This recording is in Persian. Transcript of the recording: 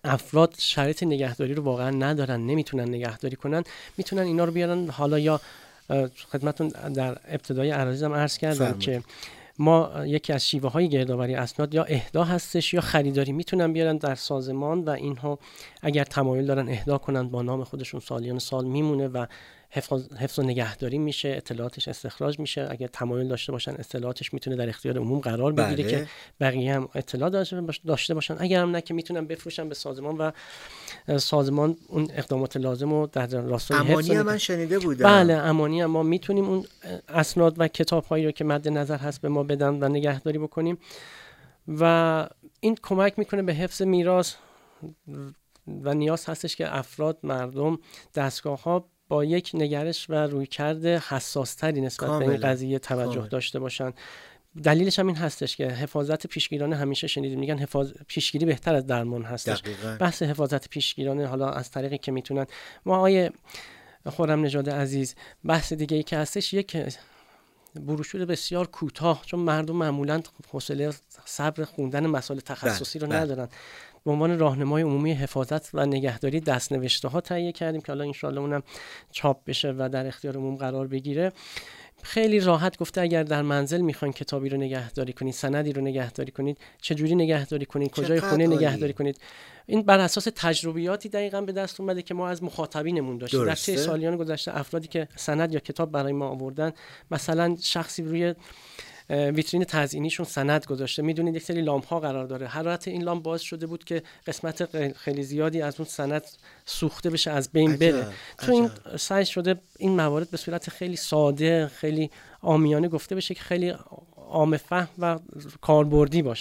افراد شرایط نگهداری رو واقعا ندارن، نمیتونن نگهداری کنن، میتونن اینا رو بیارن. حالا یا خدمتتون در ابتدای عرضم عرض کردم که ما یکی از شیوه های گردآوری اسناد یا اهدا هستش یا خریداری. میتونن بیارن در سازمان و اینها اگر تمایل دارن اهدا کنن با نام خودشون سالیان سال میمونه و حفظ و نگهداری میشه، اطلاعاتش استخراج میشه. اگر تمایل داشته باشن اطلاعاتش میتونه در اختیار عموم قرار بگیره که بقیه هم اطلاع داشته باشن. اگر هم نه که میتونن بفروشن به سازمان و سازمان اون اقدامات لازم رو در راستای حفظ. امانی من شنیده بودم. بله امانی ما میتونیم اون اسناد و کتاب‌هایی رو که مد نظر هست به ما بدن و نگهداری بکنیم و این کمک میکنه به حفظ میراث و نیاز هستش که افراد، مردم، دستگاه‌ها با یک نگرش و رویکرد حساس‌تری نسبت به این قضیه توجه داشته باشن. دلیلش هم این هستش که حفاظت پیشگیرانه همیشه شنیدیم میگن پیشگیری بهتر از درمان هستش. بحث حفاظت پیشگیرانه حالا از طریقی که میتونن ما آقای خرم‌نژاد عزیز، بحث دیگه ای که هستش یک بروشور بسیار کوتاه، چون مردم معمولاً حوصله صبر خوندن مسائل تخصصی رو ندارن. به عنوان راهنمای عمومی حفاظت و نگهداری دست‌نوشته ها تهیه کردیم که حالا انشالله اونم چاپ بشه و در اختیار عموم قرار بگیره. خیلی راحت گفته اگر در منزل میخواین کتابی رو نگهداری کنید، سندی رو نگهداری کنید، چجوری نگهداری کنید، کجای خونه نگهداری کنید. این بر اساس تجربیاتی دقیقاً به دست اومده که ما از مخاطبینمون داشتیم. در طی سالیان گذشته افرادی که سند یا کتاب برای ما آوردن، مثلا شخصی روی ویترین تزیینیشون سند گذاشته، میدونید یک سری لامپ ها قرار داره، حرارت این لامپ باعث شده بود که قسمت خیلی زیادی از اون سند سوخته بشه، از بین بره. تو این سعی شده این موارد به صورت خیلی ساده، خیلی عامیانه گفته بشه که خیلی عام فهم و کاربردی باشه.